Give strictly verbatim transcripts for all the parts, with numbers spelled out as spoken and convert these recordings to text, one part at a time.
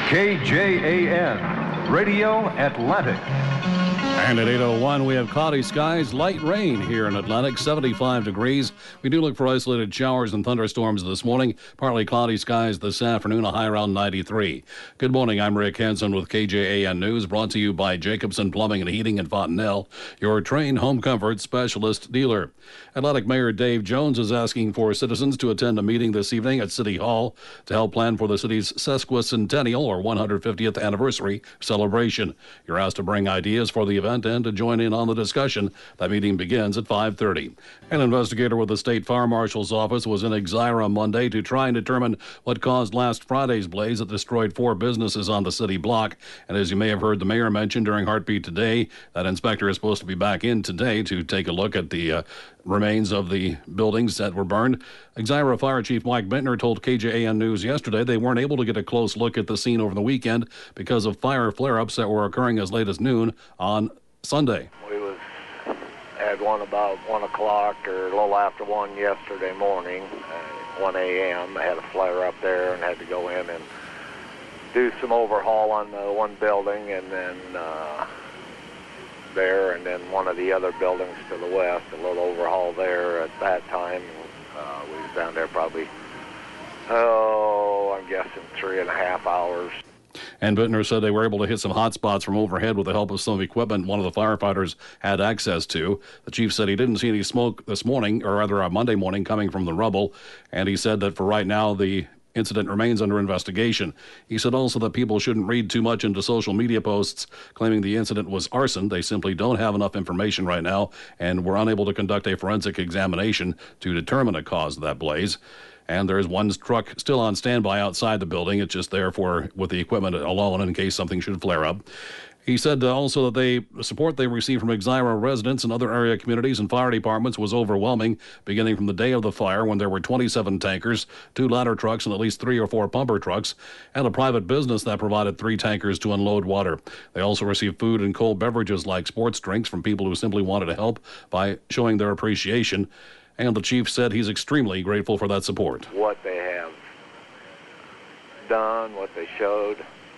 K J A N, Radio Atlantic. And at eight oh one, we have cloudy skies, light rain here in Atlantic, seventy-five degrees. We do look for isolated showers and thunderstorms this morning. Partly cloudy skies this afternoon, a high around ninety-three. Good morning, I'm Rick Hansen with K J A N News, brought to you by Jacobson Plumbing and Heating in Fontenelle, your trained home comfort specialist dealer. Atlantic Mayor Dave Jones is asking for citizens to attend a meeting this evening at City Hall to help plan for the city's sesquicentennial or one hundred fiftieth anniversary celebration. You're asked to bring ideas for the event and to join in on the discussion. That meeting begins at five thirty. An investigator with the State Fire Marshal's Office was in Exira Monday to try and determine what caused last Friday's blaze that destroyed four businesses on the city block. And as you may have heard the mayor mention during Heartbeat Today, that inspector is supposed to be back in today to take a look at the uh, remains of the buildings that were burned. Exira Fire Chief Mike Bentner told K J A N News yesterday they weren't able to get a close look at the scene over the weekend because of fire flare-ups that were occurring as late as noon on Sunday. We was had one about one o'clock or a little after one yesterday morning, uh, one a.m. I had a flare up there and had to go in and do some overhaul on the one building, and then uh, there, and then one of the other buildings to the west, a little overhaul there at that time. Uh, we was down there probably, oh, I'm guessing three and a half hours. And Bittner said they were able to hit some hot spots from overhead with the help of some equipment one of the firefighters had access to. The chief said he didn't see any smoke this morning, or rather on Monday morning, coming from the rubble. And he said that for right now, the incident remains under investigation. He said also that people shouldn't read too much into social media posts claiming the incident was arson. They simply don't have enough information right now, and were unable to conduct a forensic examination to determine a cause of that blaze. And there's one truck still on standby outside the building. It's just there for with the equipment alone in case something should flare up. He said also that they, the support they received from Exira residents and other area communities and fire departments was overwhelming, beginning from the day of the fire when there were twenty-seven tankers, two ladder trucks, and at least three or four pumper trucks, and a private business that provided three tankers to unload water. They also received food and cold beverages like sports drinks from people who simply wanted to help by showing their appreciation. And the chief said he's extremely grateful for that support. What they have done, what they showed,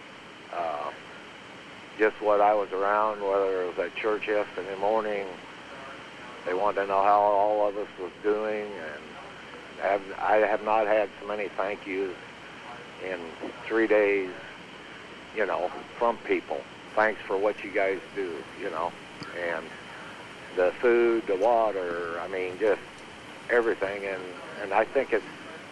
uh, just what I was around, whether it was at church yesterday morning, they wanted to know how all of us was doing, and I have, I have not had so many thank yous in three days, you know, from people. Thanks for what you guys do, you know, and the food, the water, I mean, just everything, and, and I think it's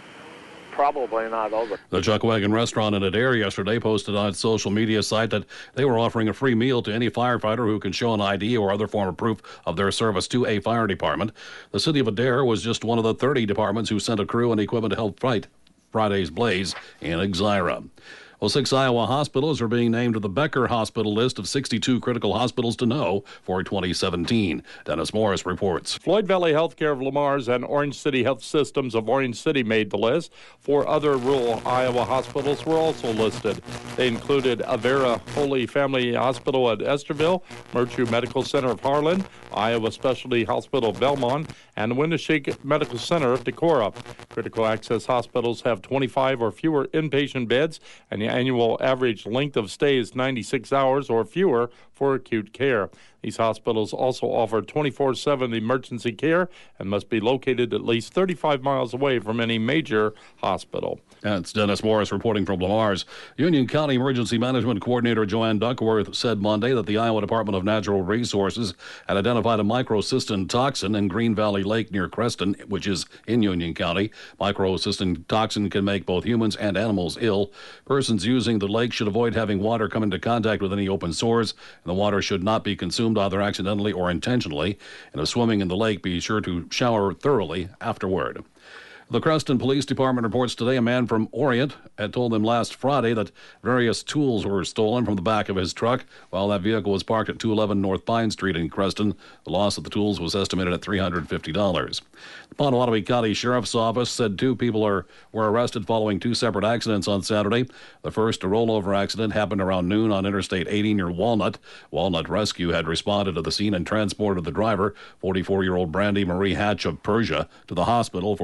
probably not over. The Chuck Wagon restaurant in Adair yesterday posted on its social media site that they were offering a free meal to any firefighter who can show an I D or other form of proof of their service to a fire department. The city of Adair was just one of the thirty departments who sent a crew and equipment to help fight Friday's blaze in Exira. Well, six Iowa hospitals are being named to the Becker Hospital list of sixty-two critical hospitals to know for twenty seventeen. Dennis Morris reports. Floyd Valley Healthcare of Lamar's and Orange City Health Systems of Orange City made the list. Four other rural Iowa hospitals were also listed. They included Avera Holy Family Hospital at Esterville, Merchu Medical Center of Harlan, Iowa Specialty Hospital of Belmont, and Winneshiek Medical Center of Decorah. Critical access hospitals have twenty-five or fewer inpatient beds, and the annual average length of stay is ninety-six hours or fewer for acute care. These hospitals also offer twenty-four seven emergency care and must be located at least thirty-five miles away from any major hospital. That's Dennis Morris reporting from Lamar's. Union County Emergency Management Coordinator Joanne Duckworth said Monday that the Iowa Department of Natural Resources had identified a microcystin toxin in Green Valley Lake near Creston, which is in Union County. Microcystin toxin can make both humans and animals ill. Persons using the lake should avoid having water come into contact with any open sores, and the water should not be consumed either accidentally or intentionally. And if swimming in the lake, be sure to shower thoroughly afterward. The Creston Police Department reports today a man from Orient had told them last Friday that various tools were stolen from the back of his truck while that vehicle was parked at two eleven North Pine Street in Creston. The loss of the tools was estimated at three hundred fifty dollars. The Potawatomi County Sheriff's Office said two people are were arrested following two separate accidents on Saturday. The first, a rollover accident, happened around noon on Interstate eighty near Walnut. Walnut Rescue had responded to the scene and transported the driver, forty-four-year-old Brandy Marie Hatch of Persia, to the hospital for treatment of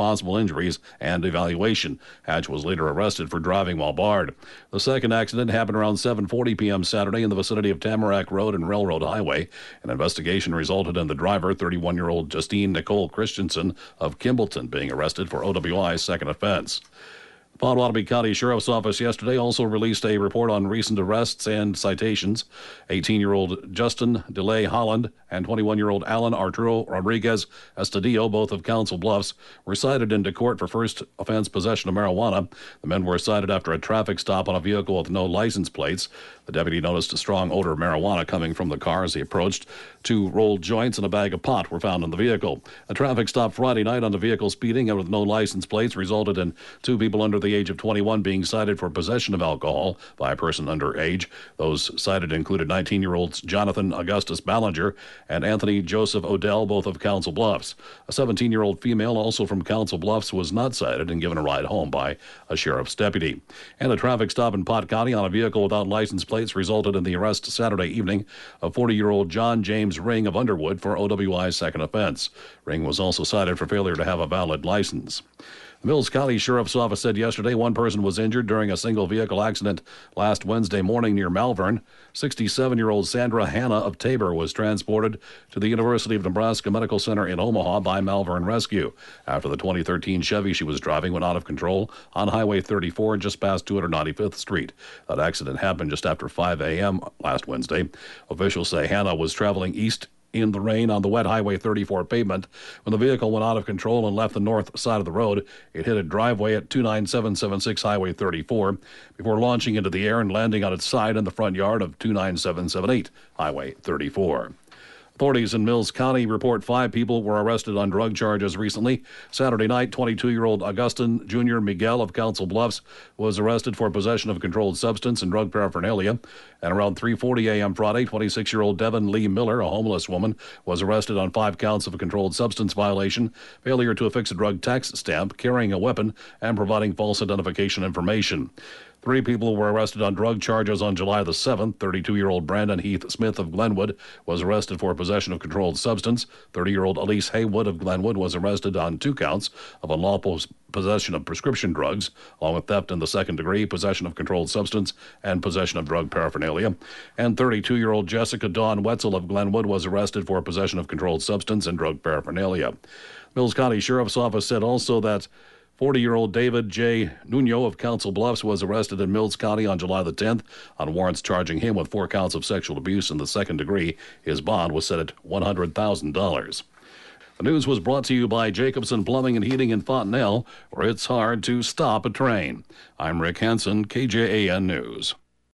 possible injuries and evaluation. Hatch was later arrested for driving while barred. The second accident happened around seven forty p.m. Saturday in the vicinity of Tamarack Road and Railroad Highway. An investigation resulted in the driver, thirty-one-year-old Justine Nicole Christensen of Kimballton, being arrested for O W I's second offense. The Potawatomi County Sheriff's Office yesterday also released a report on recent arrests and citations. eighteen-year-old Justin DeLay Holland and twenty-one-year-old Alan Arturo Rodriguez Estudillo, both of Council Bluffs, were cited into court for first offense possession of marijuana. The men were cited after a traffic stop on a vehicle with no license plates. The deputy noticed a strong odor of marijuana coming from the car as he approached. Two rolled joints and a bag of pot were found in the vehicle. A traffic stop Friday night on the vehicle speeding and with no license plates resulted in two people under the age of twenty-one being cited for possession of alcohol by a person under age. Those cited included nineteen-year-olds Jonathan Augustus Ballinger and Anthony Joseph Odell, both of Council Bluffs. A seventeen-year-old female, also from Council Bluffs, was not cited and given a ride home by a sheriff's deputy. And a traffic stop in Pot County on a vehicle without license plates resulted in the arrest Saturday evening of forty-year-old John James Ring of Underwood for O W I's second offense. Ring was also cited for failure to have a valid license. The Mills County Sheriff's Office said yesterday one person was injured during a single vehicle accident last Wednesday morning near Malvern. sixty-seven-year-old Sandra Hanna of Tabor was transported to the University of Nebraska Medical Center in Omaha by Malvern Rescue after the twenty thirteen Chevy she was driving went out of control on Highway thirty-four just past two hundred ninety-fifth Street. That accident happened just after five a.m. last Wednesday. Officials say Hanna was traveling east in the rain on the wet Highway thirty-four pavement. When the vehicle went out of control and left the north side of the road, it hit a driveway at two nine seven seven six Highway thirty-four before launching into the air and landing on its side in the front yard of two nine seven seven eight Highway thirty-four. Authorities in Mills County report five people were arrested on drug charges recently. Saturday night, twenty-two-year-old Augustin Junior Miguel of Council Bluffs was arrested for possession of a controlled substance and drug paraphernalia. And around three forty a.m. Friday, twenty-six-year-old Devin Lee Miller, a homeless woman, was arrested on five counts of a controlled substance violation, failure to affix a drug tax stamp, carrying a weapon, and providing false identification information. Three people were arrested on drug charges on July the seventh. thirty-two-year-old Brandon Heath Smith of Glenwood was arrested for possession of controlled substance. thirty-year-old Elise Haywood of Glenwood was arrested on two counts of unlawful possession of prescription drugs, along with theft in the second degree, possession of controlled substance, and possession of drug paraphernalia. And thirty-two-year-old Jessica Dawn Wetzel of Glenwood was arrested for possession of controlled substance and drug paraphernalia. Mills County Sheriff's Office said also that forty-year-old David J. Nuno of Council Bluffs was arrested in Mills County on July the tenth on warrants charging him with four counts of sexual abuse in the second degree. His bond was set at one hundred thousand dollars. The news was brought to you by Jacobson Plumbing and Heating in Fontenelle, where it's hard to stop a train. I'm Rick Hansen, K J A N News.